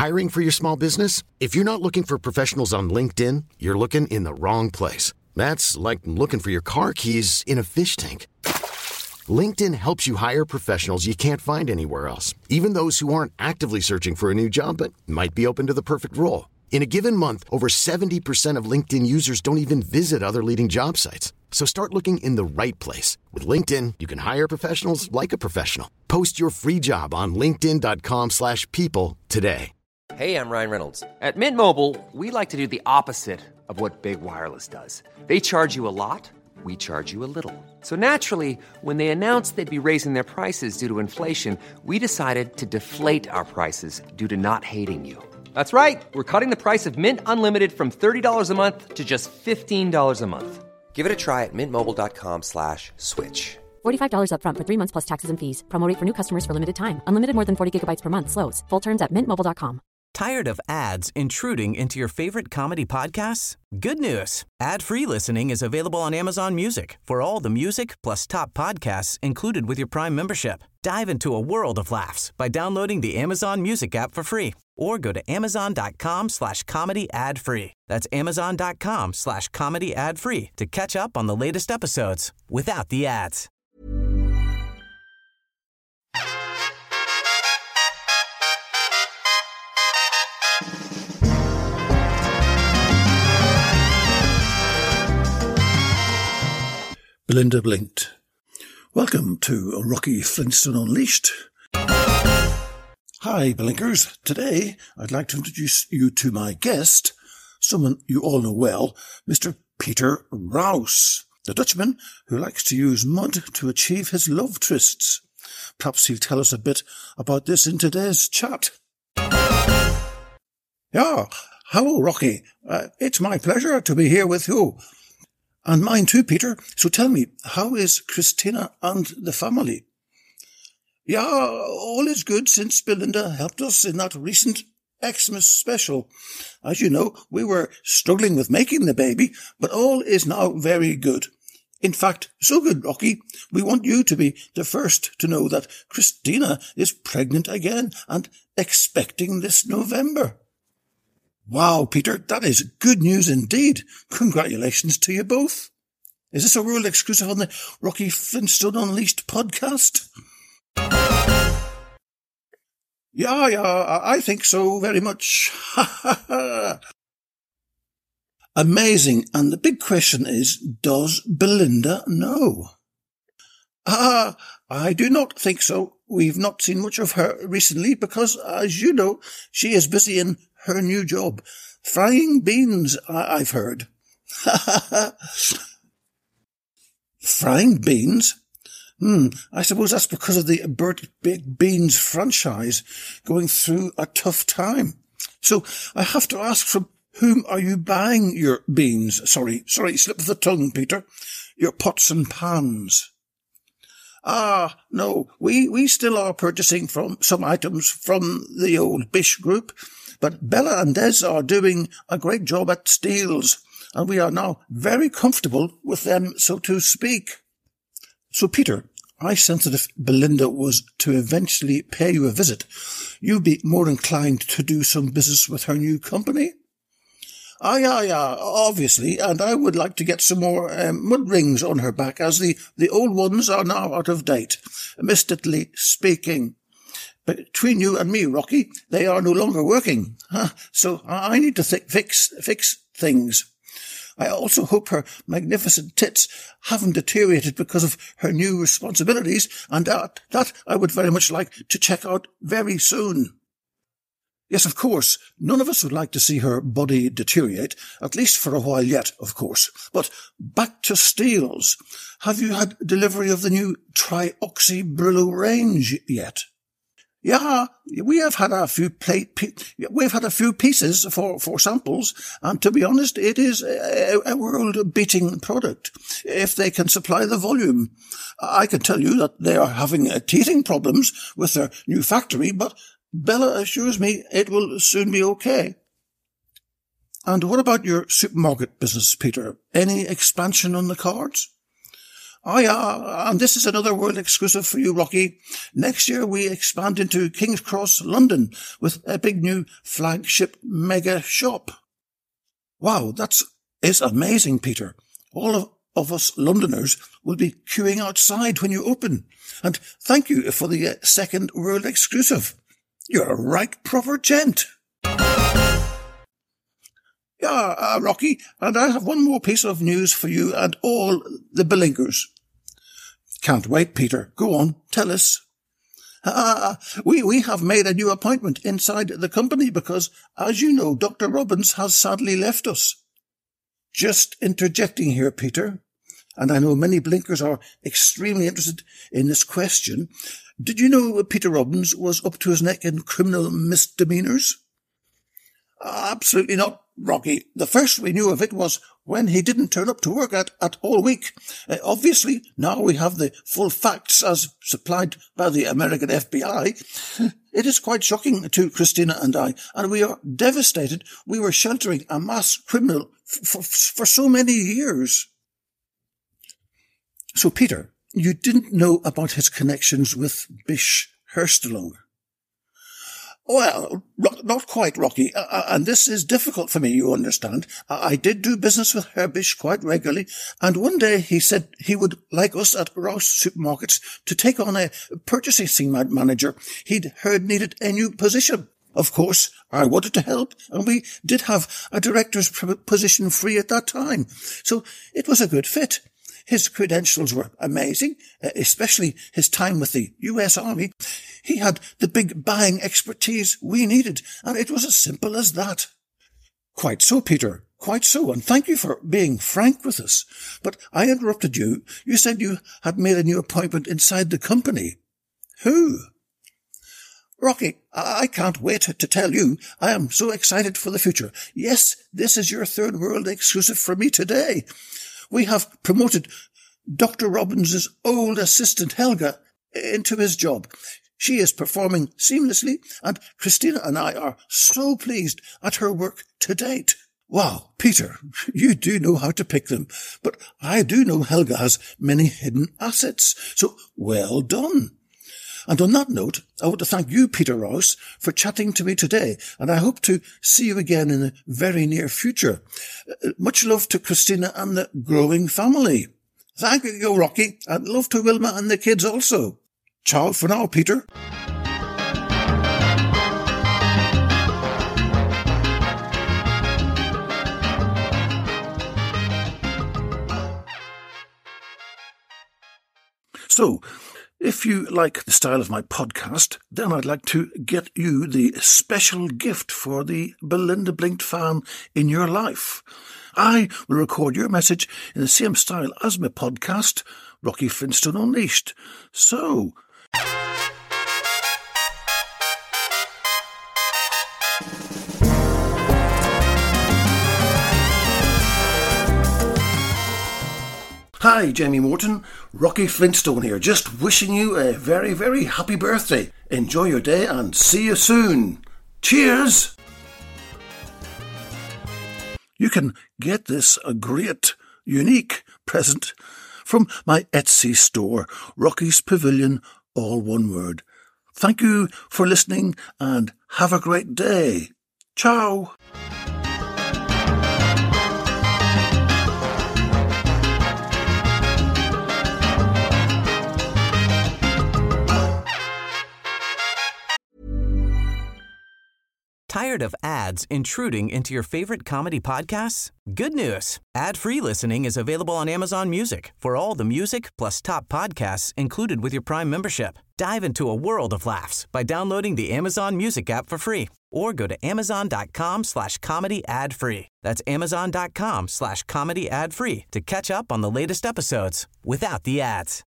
Hiring for your small business? If you're not looking for professionals on LinkedIn, you're looking in the wrong place. That's like looking for your car keys in a fish tank. LinkedIn helps you hire professionals you can't find anywhere else, even those who aren't actively searching for a new job but might be open to the perfect role. In a given month, over 70% of LinkedIn users don't even visit other leading job sites. So start looking in the right place. With LinkedIn, you can hire professionals like a professional. Post your free job on linkedin.com/people today. Hey, I'm Ryan Reynolds. At Mint Mobile, we like to do the opposite of what Big Wireless does. They charge you a lot, we charge you a little. So naturally, when they announced they'd be raising their prices due to inflation, we decided to deflate our prices due to not hating you. That's right. We're cutting the price of Mint Unlimited from $30 a month to just $15 a month. Give it a try at mintmobile.com/switch. $45 up front for 3 months plus taxes and fees. Promo rate for new customers for limited time. Unlimited more than 40 gigabytes per month. Slows full terms at mintmobile.com. Tired of ads intruding into your favorite comedy podcasts? Good news. Ad-free listening is available on Amazon Music for all the music plus top podcasts included with your Prime membership. Dive into a world of laughs by downloading the Amazon Music app for free or go to amazon.com/comedy ad-free. That's amazon.com/comedy ad-free to catch up on the latest episodes without the ads. Belinda blinked. Welcome to Rocky Flintstone Unleashed. Hi, Blinkers. Today, I'd like to introduce you to my guest, someone you all know well, Mr. Peter Rous, the Dutchman who likes to use mud to achieve his love trysts. Perhaps he'll tell us a bit about this in today's chat. Yeah, hello, Rocky. It's my pleasure to be here with you. And mine too, Peter. So tell me, how is Christina and the family? Yeah, all is good since Belinda helped us in that recent Xmas special. As you know, we were struggling with making the baby, but all is now very good. In fact, so good, Rocky, we want you to be the first to know that Christina is pregnant again and expecting this November. Wow, Peter, that is good news indeed. Congratulations to you both. Is this a world exclusive on the Rocky Flintstone Unleashed podcast? Yeah, I think so very much. Amazing. And the big question is, does Belinda know? I do not think so. We've not seen much of her recently because, as you know, she is busy in her new job. Frying beans, I've heard. Frying beans? I suppose that's because of the Burt Baked Beans franchise going through a tough time. So I have to ask, from whom are you buying your beans? Sorry, slip of the tongue, Peter. Your pots and pans. No, we still are purchasing from some items from the old Bish group, but Bella and Des are doing a great job at Steele's, and we are now very comfortable with them, so to speak. So, Peter, I sense that if Belinda was to eventually pay you a visit, you'd be more inclined to do some business with her new company? Yeah, obviously, and I would like to get some more mud rings on her back, as the old ones are now out of date, mystically speaking. Between you and me, Rocky, they are no longer working, so I need to fix things. I also hope her magnificent tits haven't deteriorated because of her new responsibilities, and that I would very much like to check out very soon. Yes, of course, none of us would like to see her body deteriorate, at least for a while yet, of course. But back to Steele's. Have you had delivery of the new Trioxy-Brillo range yet? Yeah, we have had a few pieces for samples, and to be honest, it is a world-beating product, if they can supply the volume. I can tell you that they are having teething problems with their new factory, but Bella assures me it will soon be okay. And what about your supermarket business, Peter? Any expansion on the cards? Oh yeah, and this is another world exclusive for you, Rocky. Next year we expand into King's Cross, London, with a big new flagship mega shop. Wow, is amazing, Peter. All of us Londoners will be queuing outside when you open. And thank you for the second world exclusive. You're a right proper gent. Yeah, Rocky, and I have one more piece of news for you and all the Belinkers. Can't wait, Peter. Go on, tell us. We have made a new appointment inside the company because, as you know, Dr. Robbins has sadly left us. Just interjecting here, Peter, and I know many Blinkers are extremely interested in this question. Did you know Peter Robbins was up to his neck in criminal misdemeanors? Absolutely not, Rocky. The first we knew of it was when he didn't turn up to work at all week. Obviously, now we have the full facts as supplied by the American FBI. It is quite shocking to Christina and I, and we are devastated. We were sheltering a mass criminal for so many years. So, Peter, you didn't know about his connections with Bish Herstelung? Well, not quite, Rocky, and this is difficult for me, you understand. I did do business with Herbish quite regularly, and one day he said he would like us at Rouse Supermarkets to take on a purchasing manager he'd heard needed a new position. Of course, I wanted to help, and we did have a director's position free at that time, so it was a good fit. His credentials were amazing, especially his time with the US Army. He had the big buying expertise we needed, and it was as simple as that. Quite so, Peter, quite so, and thank you for being frank with us. But I interrupted you. You said you had made a new appointment inside the company. Who? Rocky, I can't wait to tell you. I am so excited for the future. Yes, this is your third world exclusive for me today. We have promoted Dr. Robbins' old assistant, Helga, into his job. She is performing seamlessly, and Christina and I are so pleased at her work to date. Wow, Peter, you do know how to pick them, but I do know Helga has many hidden assets, so well done. And on that note, I want to thank you, Peter Rouse, for chatting to me today, and I hope to see you again in the very near future. Much love to Christina and the growing family. Thank you, Rocky, and love to Wilma and the kids also. Ciao for now, Peter. So, if you like the style of my podcast, then I'd like to get you the special gift for the Belinda Blinked fan in your life. I will record your message in the same style as my podcast, Rocky Flintstone Unleashed. So, hi, Jamie Morton, Rocky Flintstone here, just wishing you a very, very happy birthday. Enjoy your day and see you soon. Cheers! You can get this a great, unique present from my Etsy store, Rocky's Pavilion, all one word. Thank you for listening and have a great day. Ciao! Tired of ads intruding into your favorite comedy podcasts? Good news. Ad-free listening is available on Amazon Music for all the music plus top podcasts included with your Prime membership. Dive into a world of laughs by downloading the Amazon Music app for free or go to amazon.com/comedy ad-free. That's amazon.com/comedy ad-free to catch up on the latest episodes without the ads.